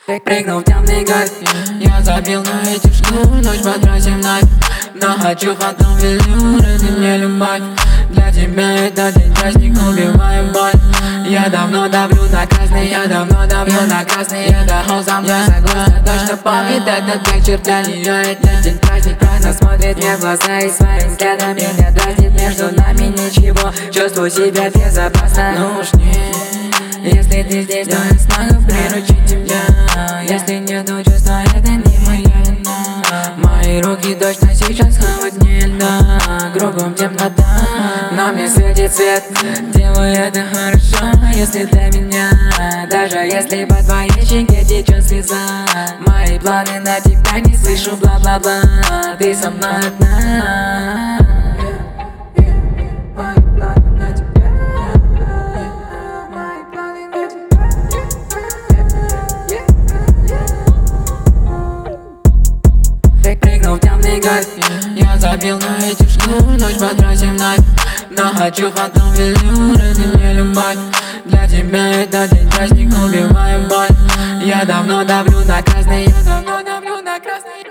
Прыгнул в темный гайд, я забил на эти шкуры, ночь потратим вновь. Но хочу потом велюры, ты мне любовь. Для тебя это день праздник, убиваем боль. Я давно давлю на красный, я давно давлю на красный. Это холл за мной, согласна, точно помнит этот вечер. Для нее это день праздник, она смотрит мне в глаза и своим взглядом меня дразнит. Между нами ничего, чувствую себя безопасно. Ну уж нет, если ты здесь, то я смогу приручить тебя. Если нету чувства, это не моя вина. Мои руки точно сейчас холоднее льда. Кругом темнота, но мне светит свет. Делаю это хорошо, если для меня. Даже если по твоей щеке течет слеза. Мои планы на тебя не слышу, бла-бла-бла. Ты со мной одна. Прыгнул в темный гайд, я забил на эти шкуры, ночь потратим вновь. Но хочу потом велюры, ты мне любовь. Для тебя это день праздник, убиваем боль. Я давно давлю на красный, я давно давлю на красный.